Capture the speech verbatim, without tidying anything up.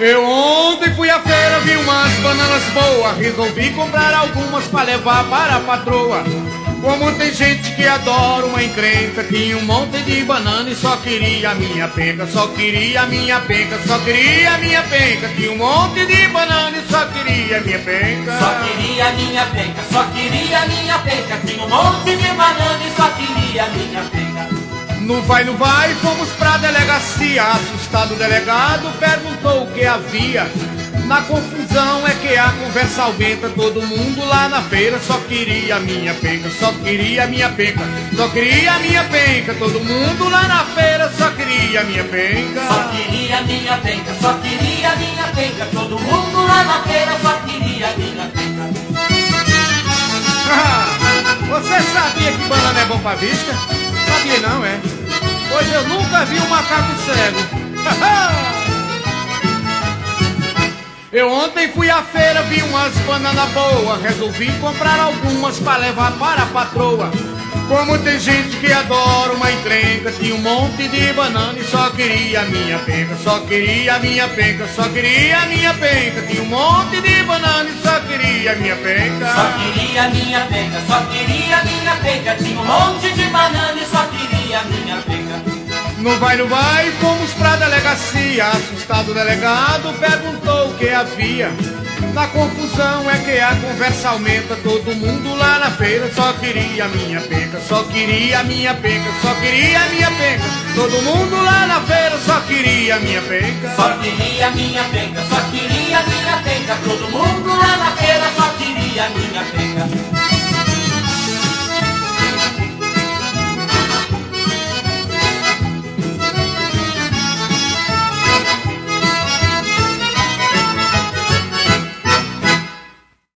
Eu ontem fui à feira, vi umas bananas boas, resolvi comprar algumas pra levar para a patroa. Como tem gente que adora uma encrenca, tinha um monte de banana e só queria a minha penca, só queria a minha penca, só queria a minha penca. Tinha um monte de banana e só queria a minha penca. Só queria a minha penca, só queria a minha penca. Tinha um monte de banana e só queria a minha penca. No vai, no vai, fomos pra delegacia. Assustado o delegado perguntou o que havia. Na confusão é que a conversa aumenta. Todo mundo lá na feira só queria a minha penca, só queria a minha penca, só queria a minha penca. Todo mundo lá na feira só queria a minha penca. Só queria a minha penca, só queria a minha penca. Todo mundo lá na feira só queria a minha penca. Você sabia que banana é bom pra vista? Sabia não, é? Pois eu nunca vi um macaco cego. Eu ontem fui à feira, vi umas bananas boas, resolvi comprar algumas pra levar para a patroa. Como tem gente que adora uma encrenca, tinha um monte de banana e só queria a minha penca, só queria a minha penca, só queria a minha penca. Tinha um monte de banana e só queria a minha penca. Só queria a minha penca, só queria a minha penca. Tinha um monte de banana e só queria a minha penca. No vai, no vai, fomos pra delegacia. Assustado o delegado perguntou o que havia. Na confusão é que a conversa aumenta. Todo mundo lá na feira só queria a minha penca, só queria a minha penca, só queria a minha penca. Todo mundo lá na feira só queria a minha penca. Só queria a minha penca, só queria a minha penca. Todo mundo lá